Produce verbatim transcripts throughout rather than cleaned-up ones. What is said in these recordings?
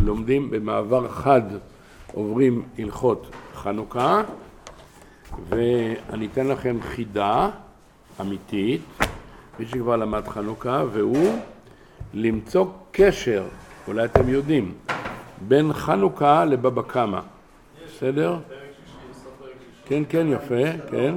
לומדים במעבר חד, עוברים הלכות חנוכה, ואני אתן לכם חידה אמיתית, מי שכבר למד חנוכה, והוא למצוא קשר, אולי אתם יודעים, בין חנוכה לבבא קמא. בסדר? כן, כן, יפה, כן.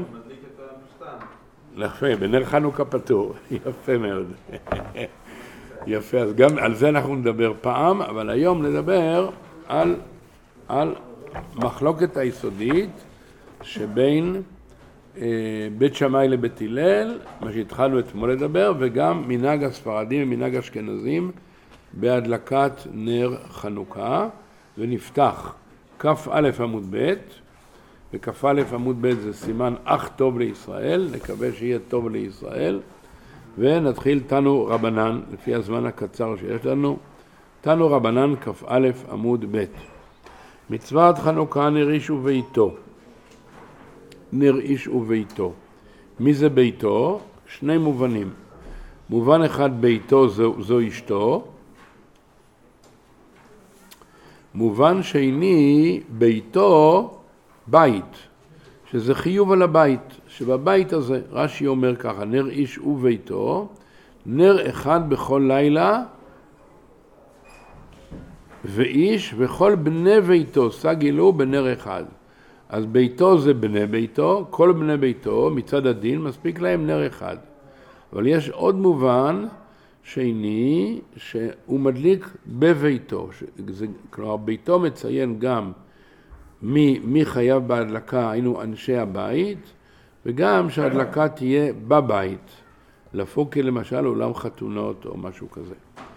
יפה, בנר חנוכה פטור, יפה מאוד. יפה, אז גם על זה אנחנו נדבר פעם, אבל היום נדבר על, על מחלוקת היסודית שבין אה, בית שמאי לבית הלל, מה שהתחלנו אתמול לדבר, וגם מנהג הספרדים ומנהג אשכנזים בהדלקת נר חנוכה, ונפתח כף א' עמוד ב', וכף א' עמוד ב' זה סימן אך טוב לישראל, נקווה שיהיה טוב לישראל, ונתחיל תנו רבנן, לפי הזמן הקצר שיש לנו, תנו רבנן כף א' עמוד ב'. מצוות חנוכה נר איש וביתו. נר איש וביתו. מי זה ביתו? שני מובנים. מובן אחד ביתו זו, זו אשתו. מובן שני ביתו בית, שזה חיוב על הבית, שבבית הזה, רש"י אומר ככה, נר איש וביתו, נר אחד בכל לילה, ואיש וכל בני ביתו, סגילו בנר אחד. אז ביתו זה בני ביתו, כל בני ביתו, מצד הדין, מספיק להם נר אחד. אבל יש עוד מובן שני, שהוא מדליק בביתו. זה, כלומר, ביתו מציין גם מי, מי חייב בהדלקה, היינו אנשי הבית, וגם שההדלקה תהיה בבית. לפוקי למשל אולם חתונות או משהו כזה.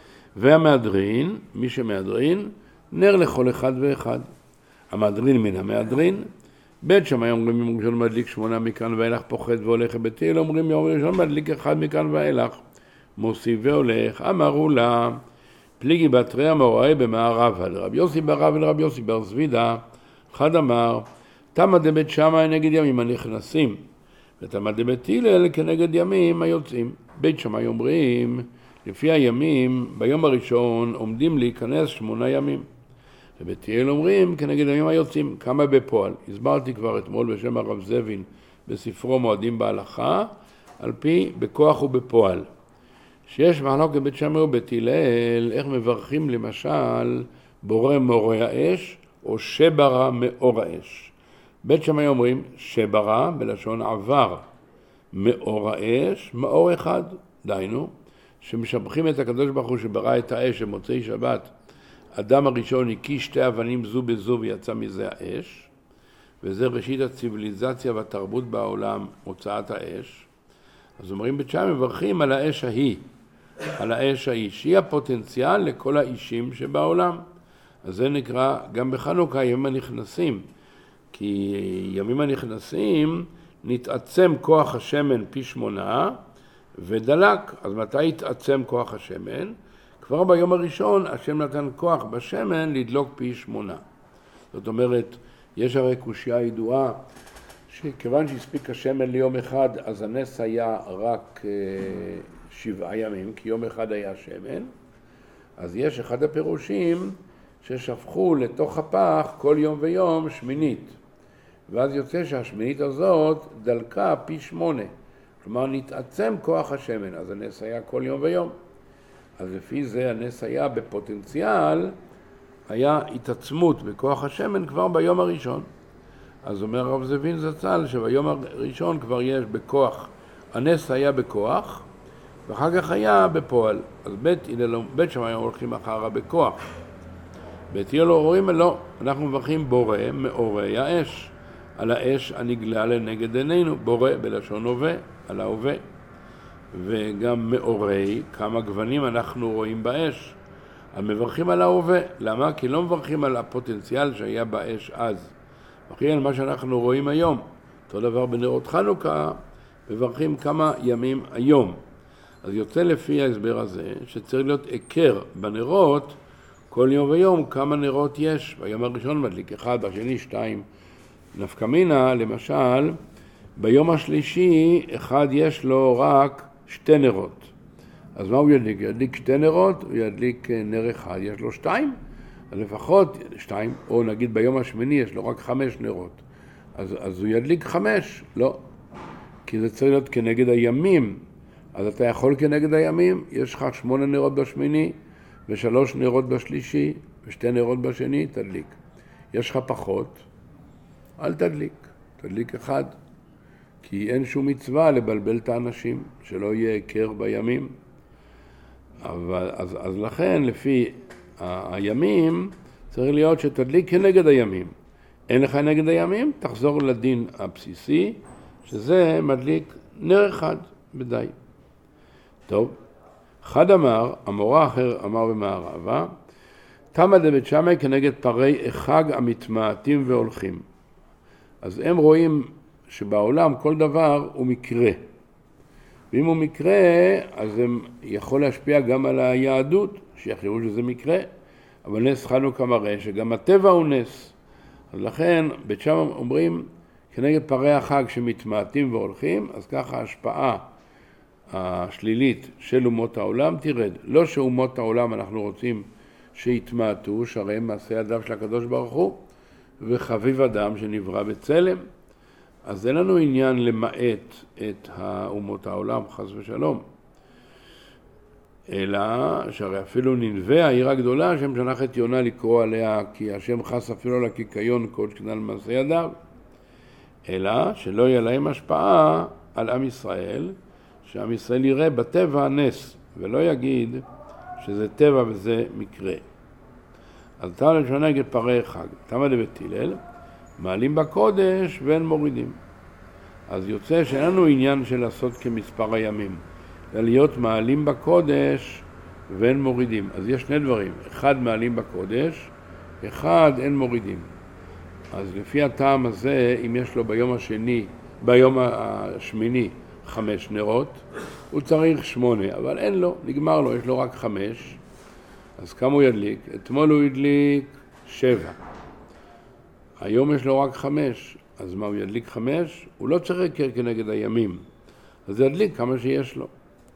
והמהדרין, מי שמהדרין, נר לכל אחד ואחד. המהדרין מן המהדרין, בית שמאי אומרים יום ראשון מדליק שמונה מכאן ואילך פוחד והולך, בית הלל אומרים יום ראשון מדליק אחד מכאן ואילך, מוסיף והולך. אמרו לה, פליגי בתרי המוראי במערב, לרב יוסי ברב ולרב יוסי בר זבידה, אחד אמר, תמה דבית שמאי נגד ימים הנכנסים, ותמה דבית הלל כנגד ימים היוצאים. בית שמאי אומרים, לפי הימים, ביום הראשון עומדים להיכנס שמונה ימים. ובית הלל אומרים, כנגד הימים היוצאים, כמה בפועל. הסברתי כבר אתמול בשם הרב זבין, בספרו מועדים בהלכה, על פי בכוח ובפועל. שיש מחלוקת בית שמאי ובית הלל, איך מברכים למשל בורא מאור האש, או שברה מאור האש. בית שמאי אומרים, שברה בלשון עבר, מאור האש, מאור אחד, דיינו, שמשבחים את הקדוש ברוך הוא שברא את האש במוצאי שבת. אדם הראשון הקיש שתי אבנים זו בזו ויצא מזה האש, וזה ראשית הציביליזציה והתרבות בעולם, הוצאת האש. אז אומרים בית שמאי מברכים על האש ההיא, על האש ההיא, שהיא הפוטנציאל לכל האישים שבעולם. אז זה נקרא גם בחנוכה ימים הנכנסים, כי ימים הנכנסים נתעצם כוח השמן פי שמונה ודלק. אז מתי יתעצם כוח השמן? כבר ביום הראשון השם נתן כוח בשמן לדלוק פי שמונה. זאת אומרת, יש הרי קושיה ידועה שכיוון שהספיק השמן ליום אחד, אז הנס היה רק שבעה ימים, כי יום אחד היה שמן. אז יש אחד הפירושים ששפכו לתוך הפח כל יום ויום שמינית. ואז יוצא שהשמינית הזאת דלקה פי שמונה. כלומר, נתעצם כוח השמן, אז הנס היה כל יום ויום. אז לפי זה הנס היה בפוטנציאל, היה התעצמות בכוח השמן כבר ביום הראשון. אז אומר הרב זבין זצ"ל שביום הראשון כבר יש בכוח, הנס היה בכוח, ואחר כך היה בפועל. אז בית, בית שמאי הולכים אחרה בכוח. בית הלל אומרים, לא, אנחנו מברכים בורא מאורי האש, על האש הנגלה לנגד עינינו, בורא בלשון הווה, על ההווה. וגם מאורי, כמה גוונים אנחנו רואים באש. אז מברכים על ההווה. למה? כי לא מברכים על הפוטנציאל שהיה באש אז. מברכים על מה שאנחנו רואים היום. אותו דבר בנרות חנוכה, מברכים כמה ימים היום. אז יוצא לפי ההסבר הזה, שצריך להיות עיקר בנרות, כל יום ויום כמה נרות יש. ביום הראשון מדליק אחד, בשני שתיים. נפקא מינה, למשל, ביום השלישי אחד יש לו רק שתי נרות. אז מה הוא ידליק? ידליק שתי נרות, הוא ידליק נר אחד, יש לו שתיים. לפחות שתיים, או נגיד ביום השמיני יש לו רק חמש נרות, אז, אז הוא ידליק חמש, לא, כי זה צריך להיות כנגד הימים, אז אתה יכול כנגד הימים, יש לך שמונה נרות בשמיני, ושלוש נרות בשלישי, ושתי נרות בשני, תדליק. יש לך פחות, אל תדליק, תדליק אחד, כי אין שום מצווה לבלבל את האנשים, שלא יהיה עיקר בימים. אבל, אז, אז לכן, לפי ה- הימים, צריך להיות שתדליק כנגד הימים. אין לך נגד הימים, תחזור לדין הבסיסי, שזה מדליק נר אחד בדי. טוב, אחד אמר, המורה אחר אמר במערבה, תמא דבית שמאי כנגד פרי חג המתמעטים והולכים. אז הם רואים שבעולם כל דבר הוא מקרה. ואם הוא מקרה, אז זה יכול להשפיע גם על היהדות, שיחשבו שזה מקרה. אבל נס חנוכה מראה שגם הטבע הוא נס. אז לכן, בית שמאי אומרים, כנגד פרי החג שמתמעטים והולכים, אז ככה ההשפעה השלילית של אומות העולם תרד. לא שאומות העולם אנחנו רוצים שיתמעטו, שהרי הם מעשה ידיו של הקדוש ברוך הוא, וחביב אדם שנברא בצלם. אז אין לנו עניין למעט את אומות העולם, חס ושלום. אלא שהרי אפילו ננבה, העיר הגדולה, השם שלח את יונה לקרוא עליה, כי השם חס אפילו על הקיקיון קודש כנעל מעשה ידיו. אלא שלא יהיה להם השפעה על עם ישראל, שעם ישראל יראה בטבע נס, ולא יגיד שזה טבע וזה מקרה. אז תמה לשונה נגד פרי חג, תמה דבית הלל, מעלים בקודש ואין מורידים. אז יוצא שאין לנו עניין של לעשות כמספר הימים, אלא להיות מעלים בקודש ואין מורידים. אז יש שני דברים, אחד מעלים בקודש, אחד אין מורידים. אז לפי הטעם הזה, אם יש לו ביום השני, ביום השמיני חמש נרות, הוא צריך שמונה, אבל אין לו, נגמר לו, יש לו רק חמש. אז כמה הוא ידליק? אתמול הוא ידליק שבע. היום יש לו רק חמש. אז מה, הוא ידליק חמש? הוא לא צריך עיקר כנגד הימים. אז ידליק כמה שיש לו.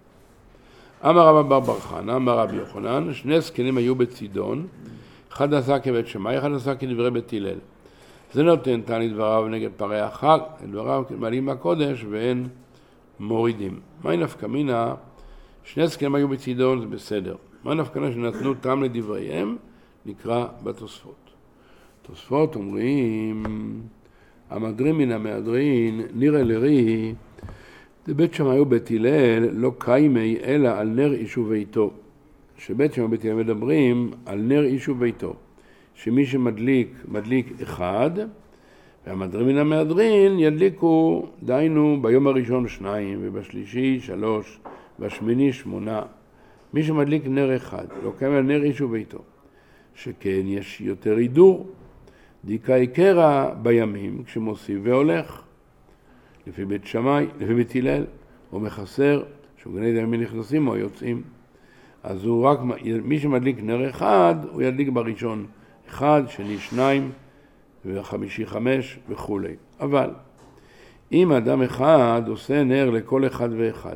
אמר רבא בר בר חנא, אמר רבי יוחנן, שני זקנים היו בצידון, אחד עשה כבית שמאי, אחד עשה כדברי בית הלל. זה נותן תענית דבריו נגד פרי החג, דבריו מעלים בקודש ואין מורידים. מה נפקא מינה? שני זקנים היו בצידון, זה בסדר. מה נפקא מינה שנתנו טעם לדבריהם? נקרא בתוספות. תוספות אומרים, המדרין מן המהדרין, נראה לרי, בית שמאי ובית הלל לא קיימי אלא על נר איש וביתו. שבית שמאי ובית הלל מדברים על נר איש וביתו. שמי שמדליק, מדליק אחד, והמדרין מן המהדרין ידליקו, דיינו, ביום הראשון שניים, ובשלישי שלוש, והשמיני שמונה. מי שמדליק נר אחד, לא קיים על נר איש וביתו. שכן יש יותר הידור, דיקה עיקרה בימים כשמוסיף והולך. לפי בית שמאי, לפי בית הלל, או מחסר, שוגני ימים נכנסים או יוצאים. אז הוא רק, מי שמדליק נר אחד, הוא ידליק בראשון אחד, שני שניים, וחמישי חמש וכו'. אבל, אם אדם אחד עושה נר לכל אחד ואחד,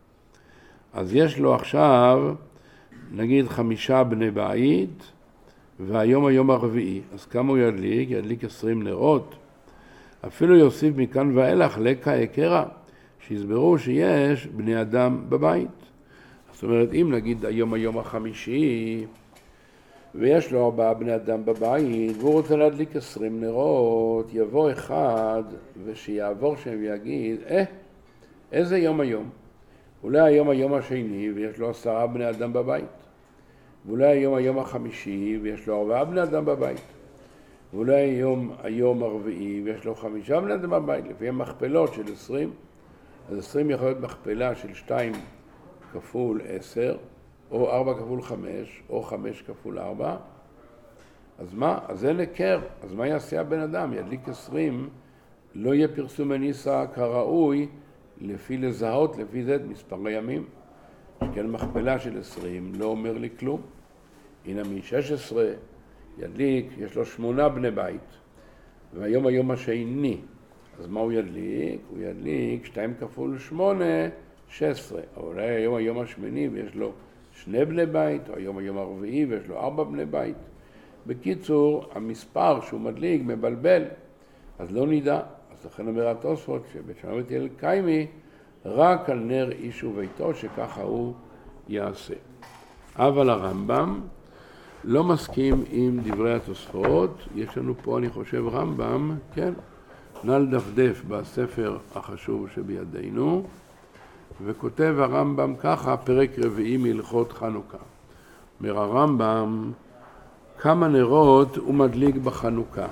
אז יש לו עכשיו, נגיד חמישה בני בית, והיום היום הרביעי. אז כמה הוא ידליק? ידליק עשרים נרות. אפילו יוסיף מכאן ואילך לקה עיקרה, שיסברו שיש בני אדם בבית. זאת אומרת, אם נגיד היום היום החמישי, ויש לו ארבעה בני אדם בבית, והוא רוצה להדליק עשרים נרות, יבוא אחד, ושיעבור שם ויגיד, אה, איזה יום היום? אולי היום היום השני, ויש לו עשרה בני אדם בבית. ואולי היום היום החמישי, ויש לו ארבעה בני אדם בבית. ואולי היום היום הרביעי, ויש לו חמישה בני אדם בבית, לפי המכפלות של עשרים. אז עשרים יכול להיות מכפלה של שתיים כפול עשר, או ארבע כפול חמש, או חמש כפול ארבע. אז מה? אז זה לקר. אז מה יעשה הבן אדם? ידליק עשרים, לא יהיה פרסום הניסה כראוי, לפי לזהות, לפי זה את מספר הימים. שכן מכפלה של עשרים לא אומר לי כלום. הנה מ-שש עשרה ידליק, יש לו שמונה בני בית, והיום היום השני, אז מה הוא ידליק? הוא ידליק שתיים כפול שמונה, שש עשרה. אבל אולי היום היום השמיני ויש לו שני בני בית, או היום היום הרביעי ויש לו ארבע בני בית. בקיצור, המספר שהוא מדליק מבלבל, אז לא נדע. אז לכן אומר התוספות שבשמת אל קיימי, רק על נר איש וביתו, שככה הוא יעשה. אבל הרמב"ם לא מסכים עם דברי התוספות. יש לנו פה, אני חושב, רמב"ם, כן? נא לדפדף בספר החשוב שבידינו, וכותב הרמב"ם ככה, פרק רביעי מהלכות חנוכה. אומר הרמב"ם, כמה נרות הוא מדליק בחנוכה.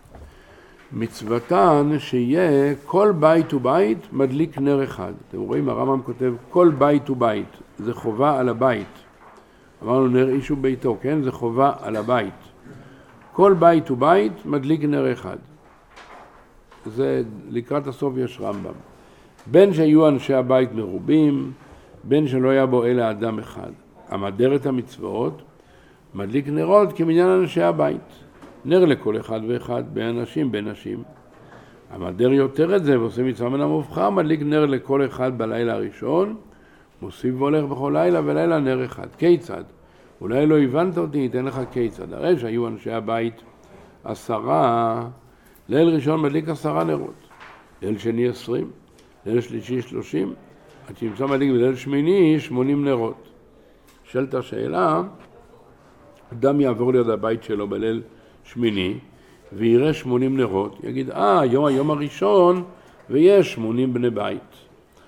מצוותן שיהיה כל בית ובית מדליק נר אחד. אתם רואים, הרמב"ם כותב כל בית ובית, זה חובה על הבית. אמרנו נר איש וביתו, כן? זה חובה על הבית. כל בית ובית מדליק נר אחד. זה לקראת הסוף יש רמב"ם. בין שהיו אנשי הבית מרובים, בין שלא היה בו אלא אדם אחד. המדר את המצוות, מדליק נרות כמניין אנשי הבית. נר לכל אחד ואחד, בין אנשים, בין נשים. המדר יותר את זה ועושה מצווה מן המובחר, מדליק נר לכל אחד בלילה הראשון, מוסיף והולך בכל לילה ולילה נר אחד. כיצד? אולי לא הבנת אותי, ניתן לך כיצד. הרי שהיו אנשי הבית עשרה, ליל ראשון מדליק עשרה נרות, ליל שני עשרים, ליל שלישי שלושים, עד שימצא מדליק בליל שמיני שמונים נרות. שאלת השאלה, אדם יעבור ליד הבית שלו בליל שמיני ויראה שמונים נרות, יגיד, אה, היום היום הראשון ויש שמונים בני בית.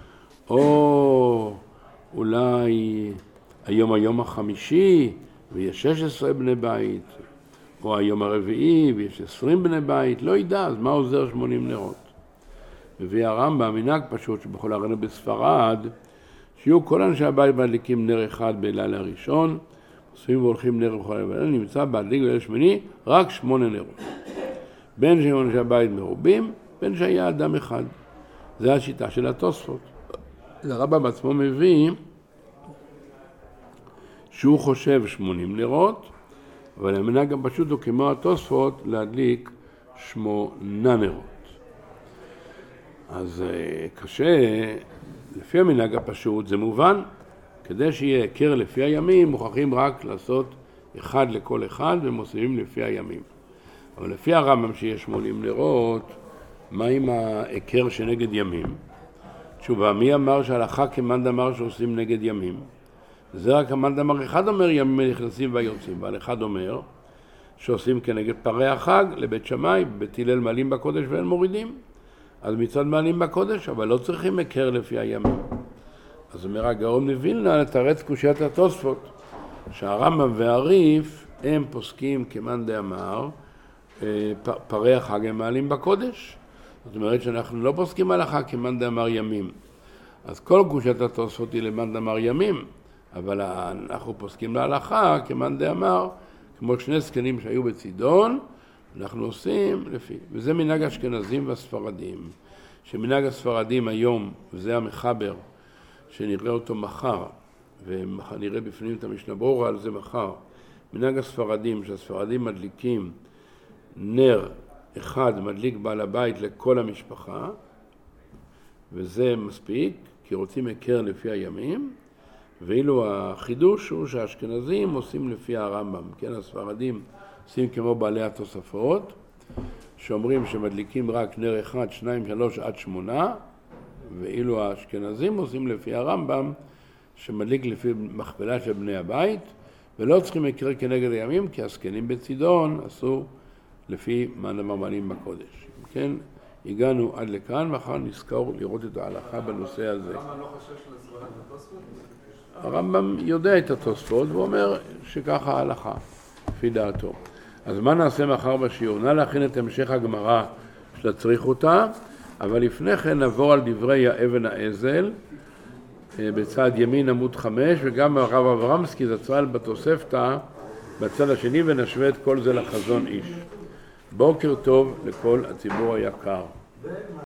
או אולי היום היום החמישי ויש שש עשרה בני בית, או היום הרביעי ויש עשרים בני בית, לא ידע, אז מה עוזר שמונים נרות? מביא הרמב"ם מנהג פשוט שבכל הרנו בספרד, שיהיו כל אנשי הבית מדליקים נר אחד בלילה הראשון, עושים והולכים נר בכל לילה, נמצא בהדליק בליל שמיני רק שמונה נרות. בין שהיו אנשי הבית מרובים, בין שהיה אדם אחד. זה השיטה של התוספות. הרמב"ם עצמו מביא שהוא חושב שמונים נרות, אבל המנהג הפשוט הוא כמו התוספות להדליק שמונה נרות. אז קשה, לפי המנהג הפשוט זה מובן, כדי שיהיה היכר לפי הימים מוכרחים רק לעשות אחד לכל אחד ומוסיפים לפי הימים. אבל לפי הרמב"ם שיש שמונים נרות, מה עם ההיכר שנגד ימים? תשובה, מי אמר שההלכה כמאן דאמר שעושים נגד ימים? זה רק המאן דאמר, אחד אומר ימים נכנסים והיוצאים, ועל אחד אומר שעושים כנגד פרי החג לבית שמאי, בית הלל מעלים בקודש ואין מורידים. אז מצד מעלים בקודש, אבל לא צריכים היכר לפי הימים. אז אומר הגאון מווילנה לתרץ קושיית התוספות, שהרמב"ם והריף הם פוסקים כמאן דאמר, פרי החג הם מעלים בקודש. זאת אומרת שאנחנו לא פוסקים הלכה כמאן דאמר ימים. אז כל קושיית התוספות היא למאן דאמר ימים, אבל אנחנו פוסקים להלכה כמאן דאמר, כמו שני זקנים שהיו בצידון, אנחנו עושים לפי, וזה מנהג האשכנזים והספרדים, שמנהג הספרדים היום, וזה המחבר, שנראה אותו מחר, ונראה בפנים את המשנה ברורה על זה מחר, מנהג הספרדים, שהספרדים מדליקים נר אחד, מדליק בעל הבית לכל המשפחה, וזה מספיק, כי רוצים היכר לפי הימים, ואילו החידוש הוא שהאשכנזים עושים לפי הרמב"ם, כן, הספרדים עושים כמו בעלי התוספות, שאומרים שמדליקים רק נר אחד, שניים, שלוש, עד שמונה, ואילו האשכנזים עושים לפי הרמב"ם, שמדליק לפי מכפלה של בני הבית, ולא צריכים היכר כנגד הימים, כי הזקנים בצידון עשו לפי מאן דאמר מעלים בקודש. כן, הגענו עד לכאן, ואחר נזכור לראות את ההלכה בנושא הזה. הרמב"ם לא חושב לסברת התוספות? הרמב"ם יודע את התוספות, והוא אומר שככה ההלכה, לפי דעתו. אז מה נעשה מחר בשיעור? נא להכין את המשך הגמרא שתצריך אותה, אבל לפני כן נעבור על דברי האבן האזל, בצד ימין עמוד חמש, וגם הרב אברמסקי זצ"ל בתוספתא בצד השני, ונשווה את כל זה לחזון איש. בוקר טוב לכל הציבור היקר.